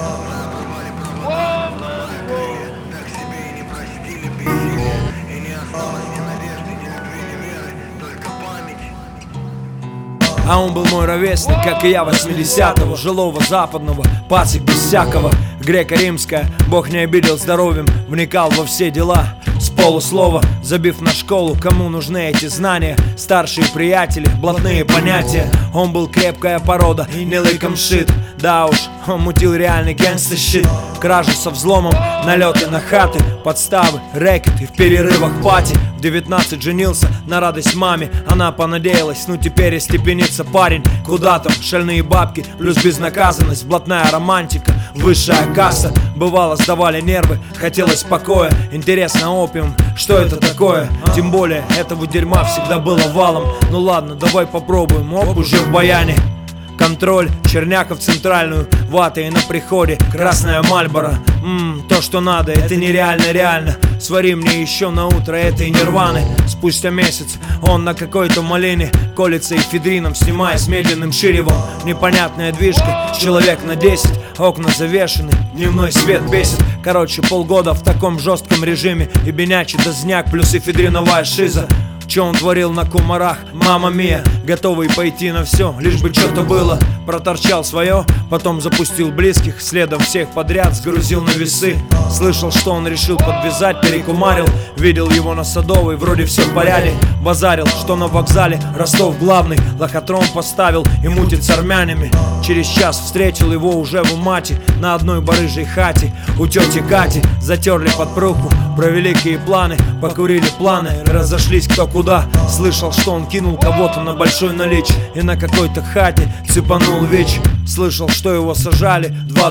А он был мой ровесник, как и я, 80-го, жилого западного, пацик без всякого. Греко-римская, Бог не обидел здоровьем, вникал во все дела. С полуслова, забив на школу, кому нужны эти знания. Старшие приятели, блатные понятия. Он был крепкая порода, не лыком шит. Да уж, он мутил реальный gangsta shit. Кражи со взломом, налеты на хаты, подставы, рэкет и в перерывах пати. В 19 женился на радость маме. Она понадеялась, ну теперь и степенится парень. Куда там, шальные бабки, плюс безнаказанность, блатная романтика, высшая касса. Бывало, сдавали нервы, хотелось покоя. Интересно, опиум, что это такое? Тем более, этого дерьма всегда было валом. Ну ладно, давай попробуем, оп, уже в баяне. Контроль, черняка в центральную, вата и на приходе, красная Мальборо. То, что надо, это нереально, реально. Свари мне еще на утро этой нирваны. Спустя месяц он на какой-то малине колется эфедрином, снимая с медленным ширевом. Непонятная движка, человек на 10, окна завешены, дневной свет бесит. Короче, полгода в таком жестком режиме. И бенячий дозняк плюс эфедриновая шиза. Че он творил на кумарах, мама мия, готовый пойти на все, лишь бы что-то было. Проторчал свое, потом запустил близких, следом всех подряд сгрузил на весы. Слышал, что он решил подвязать, перекумарил. Видел его на Садовой, вроде все в порядке. Базарил, что на вокзале Ростов главный, лохотрон поставил и мутит с армянами. Через час встретил его уже в Умате, на одной барыжей хате. У тети Кати затерли подпругу, про великие планы, покурили планы, разошлись кто куда. Слышал, что он кинул кого-то на большой налич и на какой-то хате цепанул ВИЧ. Слышал, что его сажали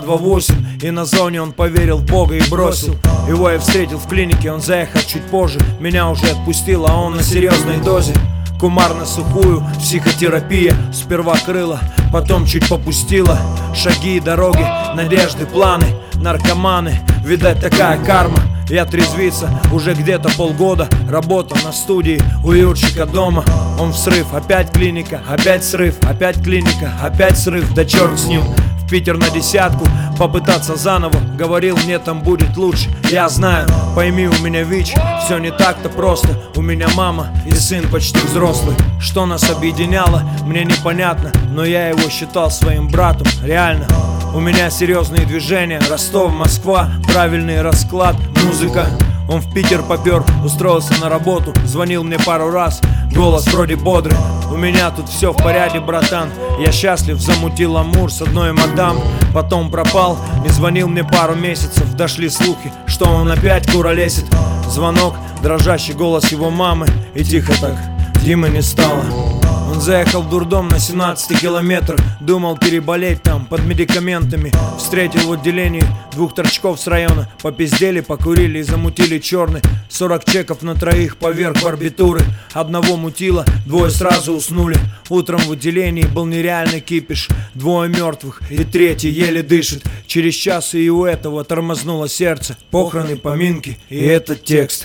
228, и на зоне он поверил в Бога и бросил. Его я встретил в клинике, он заехал чуть позже. Меня уже отпустил, а он на серьезной дозе. Кумар на сухую, психотерапия. Сперва крыла, потом чуть попустила. Шаги и дороги, надежды, планы. Наркоманы, видать такая карма. Я трезвиться уже где-то полгода. Работа на студии у Юрчика дома. Он в срыв, опять клиника, опять срыв, опять клиника, опять срыв, да черт с ним. В Питер на десятку, попытаться заново. Говорил, мне там будет лучше. Я знаю, пойми, у меня ВИЧ. Все не так-то просто. У меня мама и сын почти взрослый. Что нас объединяло, мне непонятно. Но я его считал своим братом, реально. У меня серьезные движения, Ростов, Москва, правильный расклад, музыка. Он в Питер попер, устроился на работу, звонил мне пару раз, голос вроде бодрый. У меня тут все в порядке, братан. Я счастлив, замутил амур с одной мадам. Потом пропал, не звонил мне пару месяцев. Дошли слухи, что он опять куролесит. Звонок, дрожащий голос его мамы. И тихо так, Димы не стало. Он заехал в дурдом на 17 километр. Думал переболеть там под медикаментами. Встретил в отделении 2 торчков с района. Попиздели, покурили и замутили черный. 40 чеков на троих поверх барбитуры. Одного мутило, 2 сразу уснули. Утром в отделении был нереальный кипиш. 2 мертвых и 3 еле дышит. Через час и у этого тормознуло сердце. Похороны, поминки и этот текст.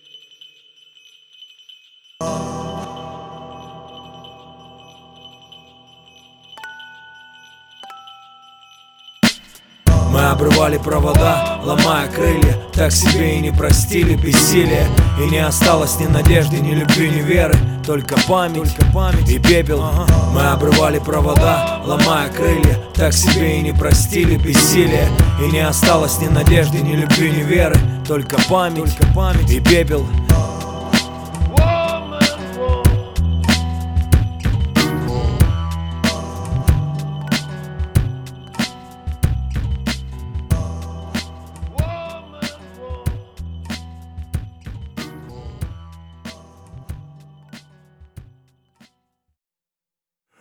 Мы обрывали провода, ломая крылья. Так себе и не простили бессилие. И не осталось ни надежды, ни любви, ни веры. Только память и пепел. Мы обрывали провода, ломая крылья. Так себе и не простили бессилие. И не осталось ни надежды, ни любви, ни веры. Только память и пепел.